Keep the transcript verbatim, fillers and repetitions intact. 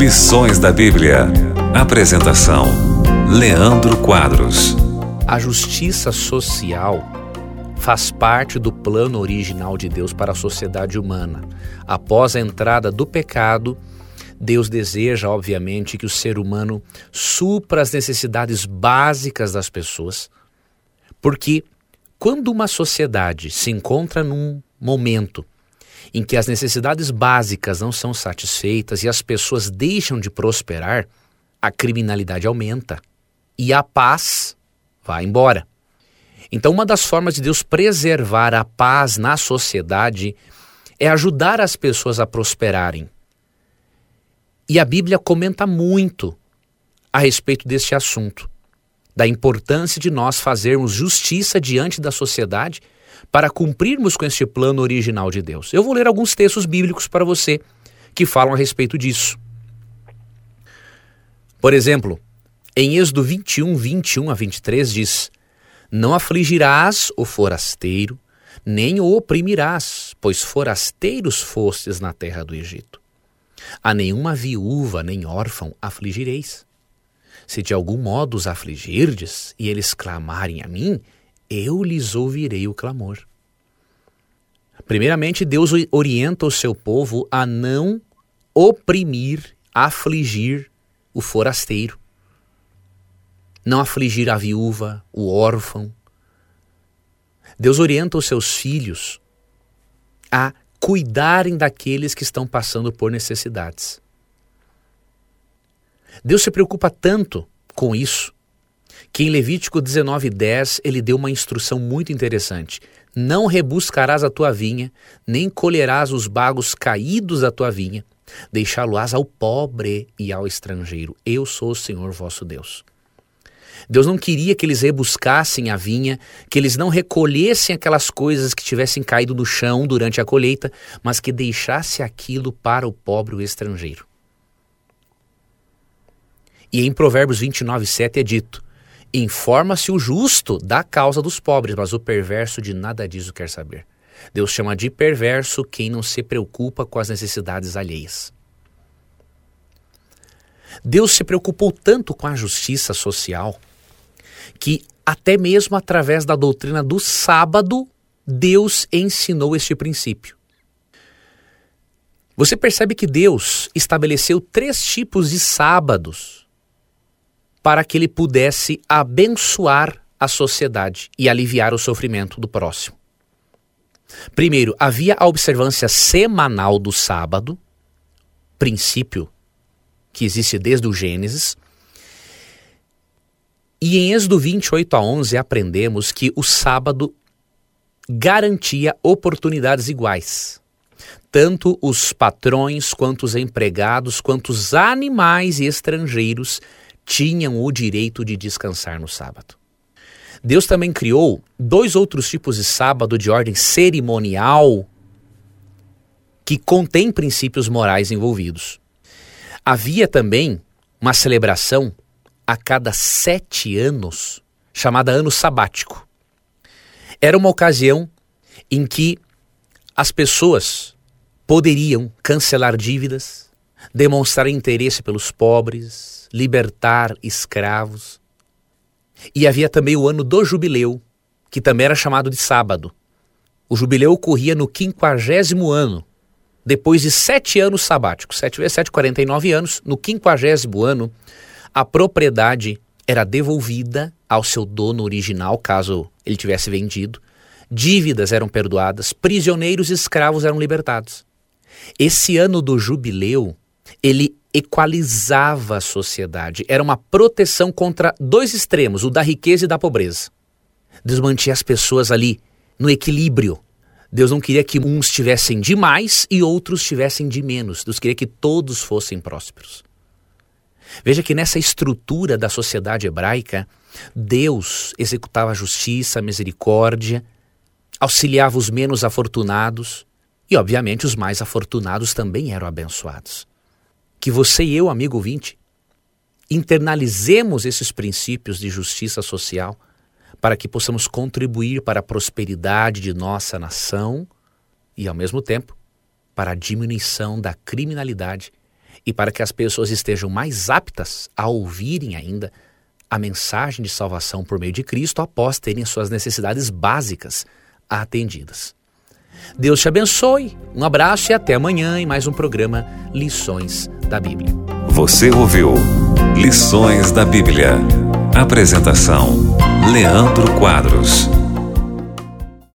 Lições da Bíblia. Apresentação: Leandro Quadros. A justiça social faz parte do plano original de Deus para a sociedade humana. Após a entrada do pecado, Deus deseja, obviamente, que o ser humano supra as necessidades básicas das pessoas, porque quando uma sociedade se encontra num momento em que as necessidades básicas não são satisfeitas e as pessoas deixam de prosperar, a criminalidade aumenta e a paz vai embora. Então, uma das formas de Deus preservar a paz na sociedade é ajudar as pessoas a prosperarem. E a Bíblia comenta muito a respeito deste assunto, da importância de nós fazermos justiça diante da sociedade para cumprirmos com este plano original de Deus. Eu vou ler alguns textos bíblicos para você que falam a respeito disso. Por exemplo, em Êxodo vinte e um, vinte e um a vinte e três diz: não afligirás o forasteiro, nem o oprimirás, pois forasteiros fostes na terra do Egito. A nenhuma viúva nem órfão afligireis. Se de algum modo os afligirdes e eles clamarem a mim, eu lhes ouvirei o clamor. Primeiramente, Deus orienta o seu povo a não oprimir, afligir o forasteiro. Não afligir a viúva, o órfão. Deus orienta os seus filhos a cuidarem daqueles que estão passando por necessidades. Deus se preocupa tanto com isso, que em Levítico dezenove, dez, ele deu uma instrução muito interessante. Não rebuscarás a tua vinha, nem colherás os bagos caídos da tua vinha, deixá-lo-ás ao pobre e ao estrangeiro. Eu sou o Senhor vosso Deus. Deus não queria que eles rebuscassem a vinha, que eles não recolhessem aquelas coisas que tivessem caído no chão durante a colheita, mas que deixasse aquilo para o pobre e o estrangeiro. E em Provérbios vinte e nove, sete é dito: informa-se o justo da causa dos pobres, mas o perverso de nada disso quer saber. Deus chama de perverso quem não se preocupa com as necessidades alheias. Deus se preocupou tanto com a justiça social que até mesmo através da doutrina do sábado, Deus ensinou este princípio. Você percebe que Deus estabeleceu três tipos de sábados para que ele pudesse abençoar a sociedade e aliviar o sofrimento do próximo. Primeiro, havia a observância semanal do sábado, princípio que existe desde o Gênesis. E em Êxodo vinte e oito a onze aprendemos que o sábado garantia oportunidades iguais. Tanto os patrões, quanto os empregados, quanto os animais e estrangeiros tinham o direito de descansar no sábado. Deus também criou dois outros tipos de sábado de ordem cerimonial que contém princípios morais envolvidos. Havia também uma celebração a cada sete anos, chamada ano sabático. Era uma ocasião em que as pessoas poderiam cancelar dívidas, demonstrar interesse pelos pobres, libertar escravos. E havia também o ano do jubileu, que também era chamado de sábado. O jubileu ocorria no quinquagésimo ano, depois de sete anos sabáticos, sete vezes sete, quarenta e nove anos, no quinquagésimo ano, a propriedade era devolvida ao seu dono original, caso ele tivesse vendido, dívidas eram perdoadas, prisioneiros e escravos eram libertados. Esse ano do jubileu, ele equalizava a sociedade, era uma proteção contra dois extremos, o da riqueza e da pobreza. Deus mantinha as pessoas ali no equilíbrio. Deus não queria que uns tivessem de mais e outros tivessem de menos. Deus queria que todos fossem prósperos. Veja que nessa estrutura da sociedade hebraica, Deus executava a justiça, a misericórdia, auxiliava os menos afortunados e, obviamente, os mais afortunados também eram abençoados. Que você e eu, amigo ouvinte, internalizemos esses princípios de justiça social para que possamos contribuir para a prosperidade de nossa nação e, ao mesmo tempo, para a diminuição da criminalidade e para que as pessoas estejam mais aptas a ouvirem ainda a mensagem de salvação por meio de Cristo após terem suas necessidades básicas atendidas. Deus te abençoe, um abraço e até amanhã em mais um programa Lições da Bíblia. Você ouviu Lições da Bíblia. Apresentação: Leandro Quadros.